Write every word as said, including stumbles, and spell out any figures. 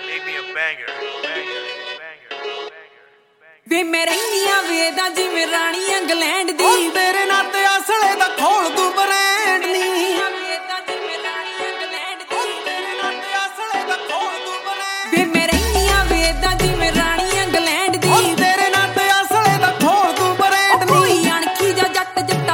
ਵੇ ਮੈਂ ਰਹਿੰਦੀਆਂ ਵੇਦਾਂ ਜਿਵੇਂ ਰਾਣੀ ਇੰਗਲੈਂਡ ਦੀ, ਤੇਰੇ ਨਾਂ ਤੇ